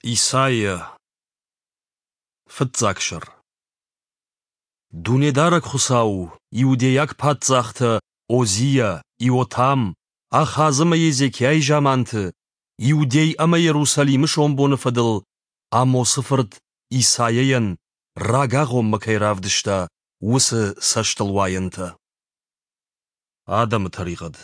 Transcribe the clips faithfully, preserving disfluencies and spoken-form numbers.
إيسايا فتزاكشر دوني دارك خساو يودياك باتزاخت أوزيا إيوتام أخازم يزيكياي جامانت يودي أما يروساليم شومبون فدل أمو صفرت إيسايين راغاغم مكيرافدشتا وس ساشتلواينت آدم طريقد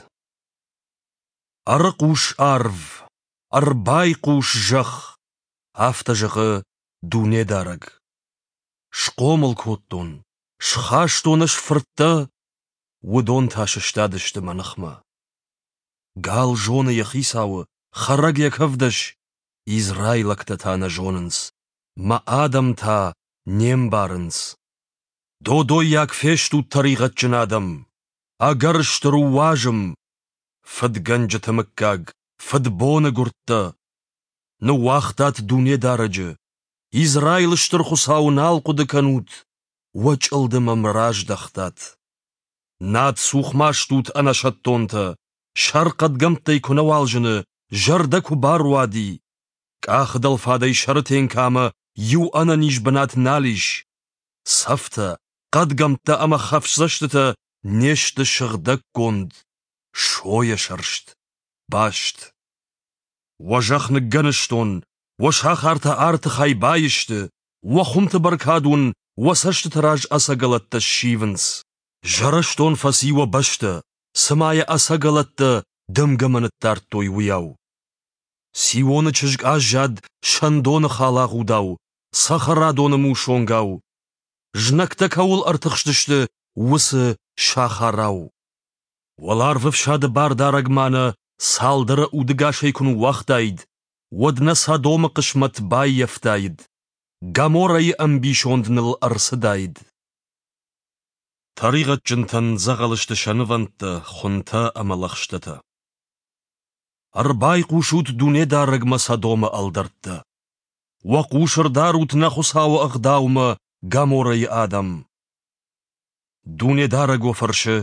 أرقوش أرف أربايقوش جخ أفتجغ دوني دارك شقومل كوتون شخاشتونش فرتا ودون تاششتادشت منخما قال جون يخيساو خرق يكفدش إزرايلك تتانا جوننس ما آدم تا نيم بارنس دو دو ياك فيشتو طريقة جنادم أقرش ترواجم فد گنج تمكاق فد بون قرطة نواختات دوني دارج إزرايل اشترخصاو نالقو دكانوت وچ الدم مراج دختات ناد سوخ ماشتوت أنا شتونتا شرقت قمتي كنوالجن جردكو باروادي كاخدل فادي شرطين كاما يو أنا نيش بنات ناليش صفتا قد قمتا أما خفشزشتتا نيشت شغدك قند شوية شرشت باشت وجخ نقنشتون وشاخ ارتا ارت خاي بايشت وخمت بركادون وسشت تراج أساقلت الشيفنس جرشتون فسي وبشت سمايا أساقلت دمقمن التارتوي وياو سيوون چجق آجاد شندون خالاغو داو سخرادون موشونغاو جنكتا كاول ارتخشتشت وس شاخاراو والارف فشاد باردارق مانا سالدر اودگاشي كنو وقتايد ودنسا دوم قشمت باي يفتايد غاموراي امبيشوند نل ارسدايد طريقة جنتن زغلشت شنوانت خنتا امالخشتتا ارباي قوشوت دوني دارق مسا دوم الدرت وقوشر داروت نخصاو اغداوما غاموراي آدم دوني دارق وفرش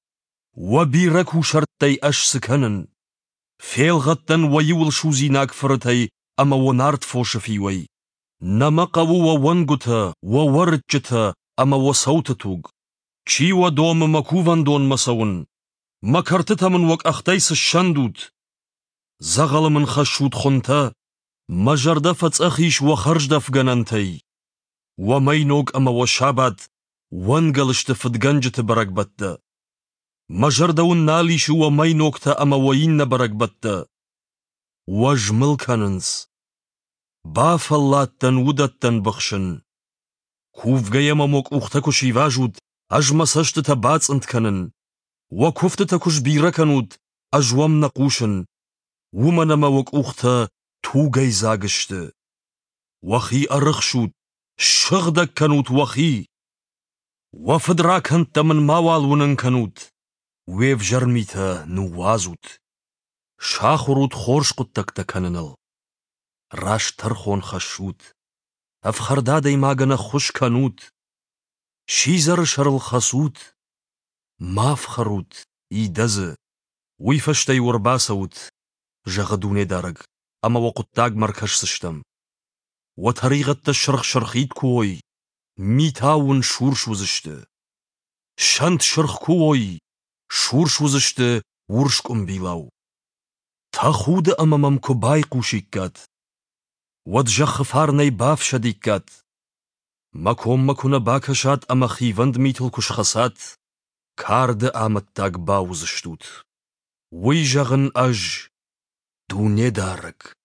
وبيركو شرطي اش سكنن فيل غتن ويول شوزيناك فرتي اما ونارت فوش فيوي نمقو وونغتا وورجتا اما وصوتتوغ چي ودوم مكوفان دون مسون مكرتتا من وك اختيس الشندوت زغل من خشوت خنتا مجرد فتس اخيش وخرج دفغنانتي ومينوغ اما وشابات وانقلشت فتغنجت برقبت مجردون ناليش ومينوكتا اما وين برقبت وجمل كاننس بافلاتن ودتن بخشن كوف غيما موك اختكو شيواجود اجما سشتتا باц انتكنن وكفتتا كش بيركنود اجوام نقوشن ومنما وك اختا توغي زاگشت وخي ارخشود شغدك كنود وخي وفدراكنت من ماوال ونن كنود ويف جرميتا نوازوت شاخروت خورش قدتك تكننل راش ترخون خشوت افخر دادي ماغنا خوش كنوت شيزر شرل خسوت مافخروت ايدز ويفشتي ورباسوت جغدوني دارق اما وقتاق مركش سشتم وطريقة تشرخ شرخيت كوي ميتاون شورش وزشت شنت شرخ كوي شورش وزشت ورشك امبيلاو تاخود امامم كوباي قوشيكات ودجخ فارني باف شديكات مكوم مكونا باكشات اما خيوند ميتل كشخصات كارد امتاق باوزشتوت ويجغن اج دوني دارك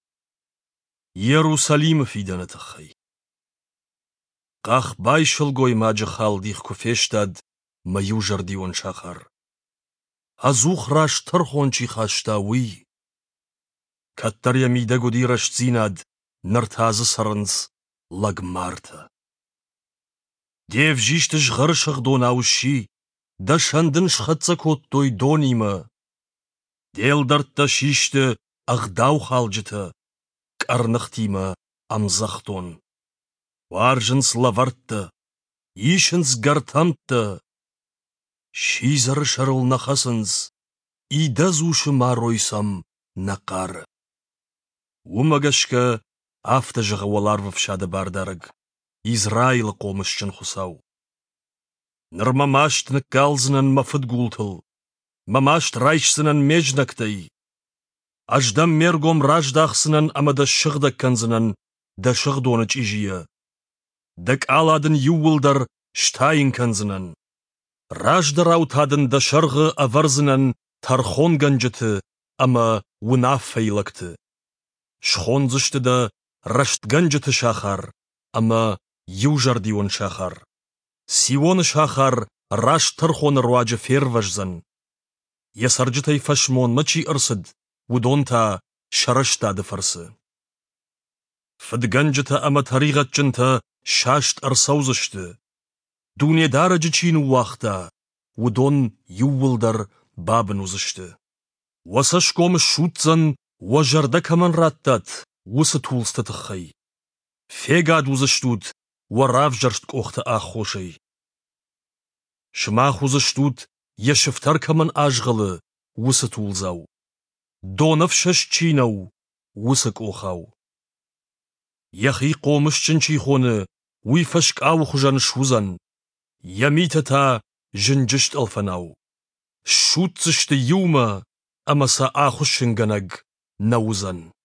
يروساليم في دانتخي قاخ بايشل گوي ماج خالديخ كفيشتاد ما يوجر ديون شاخر ازوخ راش ترخونچي خاشتاوي كتر يميدا گودي رش زيناد نرتاز سرنس لگ مارتا ديف جيشتش غرشغ دوناوشي دا شندن شخطسا كوتوي دونيما ديل درتا شيشت اغداو خالجتا كارنختيما امزختون وارجنس لافرتا يشنس گرتمتا شيزر شرل نخسنس إيدازوش مارويسم نقار ومغشكا Афтажыға олар вăфшады бардарыг, Израил қомышчын хусау. Нырмамашт ныккалзынан мафыд гултыл, Мамашт райшсынан межнактай. Аждам мергом раждахсынан амада шығдакканзынан да шығдоныч ижия. Дак аладын ювылдар штайынканзынан. Раждар аутадын да шырғы аварзынан тархон ганжыты, ама унаф фейлакты. Шхонзышты да рашт ганжыты шахар, ама южар дион шахар. Сион шахар рашт тархон руаджы ферважзан. Ясаржытай фашмон мачи ырсыд, удонта шарыштады фарсы. Фыдганжыта ама таригатчынта шашт ырсаузышты. Дунедара жычин уақта, удон ювылдар бабын узышты. Васашком шутзан, важарда каман раттат, усы тулсты тықхай. Фегад узыштут, варав жаршт қоқта ахошай. Шмах узыштут, яшыфтар каман ажғылы, усы тулзау. Донов шаш чинау, усы қоқау. Яхи қомышчын чихоны, уйфашк ау хужан шузан. Ямитата жынжышт алфанау. Шутзышты юма, амаса ахушынганаг наузан.